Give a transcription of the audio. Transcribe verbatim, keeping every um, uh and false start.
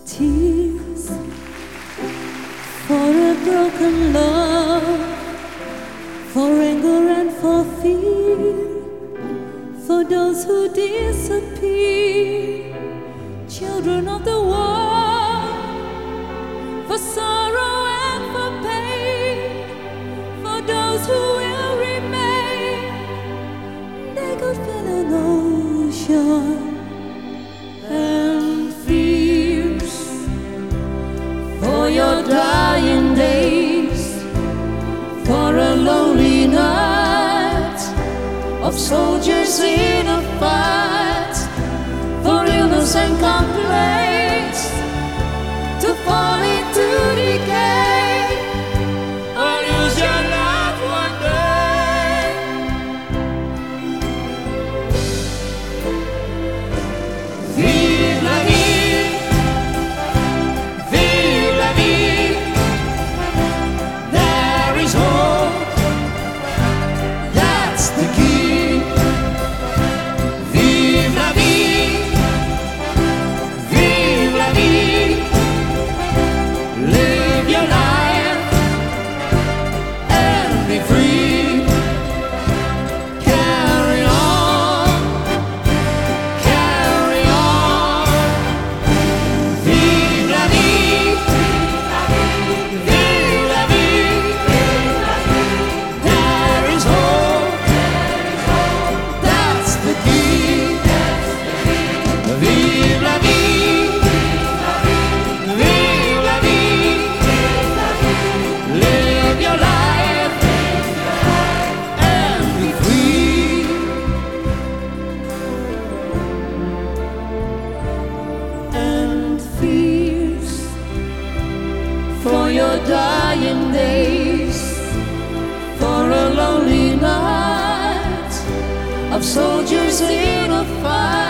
Tears for a broken love, for anger and for fear, for those who disappear, children of the world, for sorrow and for pain, for those who will remain. They could fill an ocean and fears for your dying days, for a lonely night of soldiers in a fight, for illness and complaints to fall into decay, or lose your loved one day. Vive la vie, vive la vie. There is hope, that's the key. Vive la vie, vive la vie. Live your life and be free. Carry on, carry on. Vive la vie, vive la vie. There is hope, that's the key. Vive la vie, vive la vie. Live your life and be free. And fears for your dying days, for a lonely night of soldiers in a fight.